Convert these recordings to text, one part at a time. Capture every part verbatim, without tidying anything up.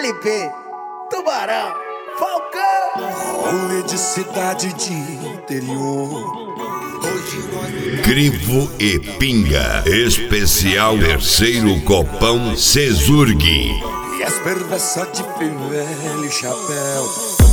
L P, Tubarão, Falcão. Rolê de cidade de interior. Crivo e Pinga, especial terceiro copão Cesurg. E as perversas de fivela e chapéu.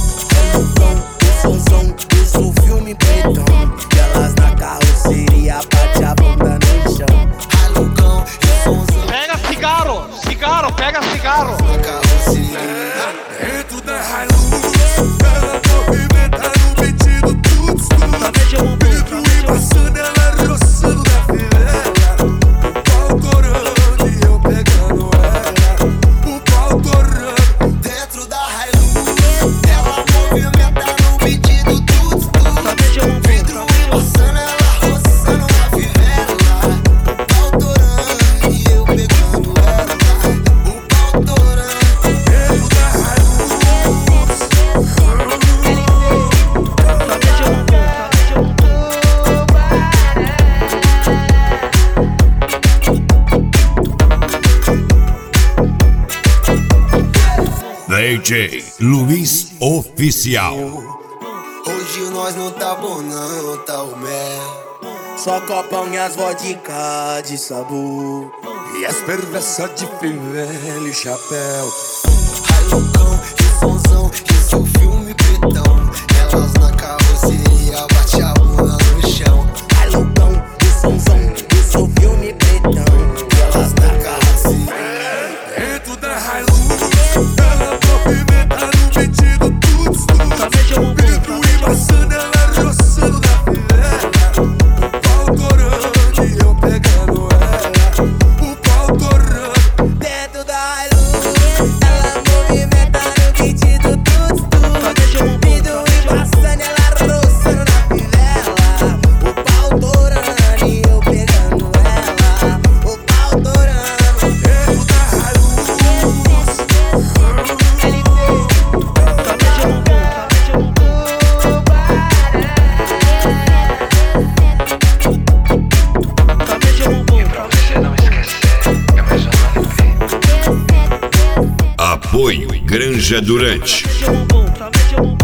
Som, isso um filme pretão. Elas na carroceria, bate a bunda no chão. Alucão, somzão. Pega cigarro, cigarro, pega cigarro. Na carroceria. Dentro da Hilux, ela movimenta no pedido tudo escuro. Pedro e passando, ela roçando na fivela. O pau torando e eu pegando ela. O pau torando. Dentro da Hilux, ela movimenta no pedido tudo escuro. Pedro e passando, ela roçando na fivela. O pau torando e eu pegando ela. O pau torando. Dentro da Hilux. D J Luiz Oficial. Hoje nós não tá bom não, tá o mel. Só copão e as vodka de sabor. E as perversas de fivela e chapéu. Alucão, e somzão, isso um filme pretão. Elas na carroceria, bate a bunda no chão. Alucão, e somzão, isso um filme pretão. Elas na carroceria. Dentro da Hilux, ela movimenta no pedido tudo escuro. Pedro e passando, ela roçando na fivela. O pau torando e eu pegando ela. O pau torando. Dentro da Hilux, ela movimenta no pedido tudo escuro. Pedro e passando, ela roçando na fivela. O pau torando e eu pegando ela. O pau torando. Dentro da Hilux. Pra você não esquecer, é mais uma alegria. Apoio Granja Durante. Tá,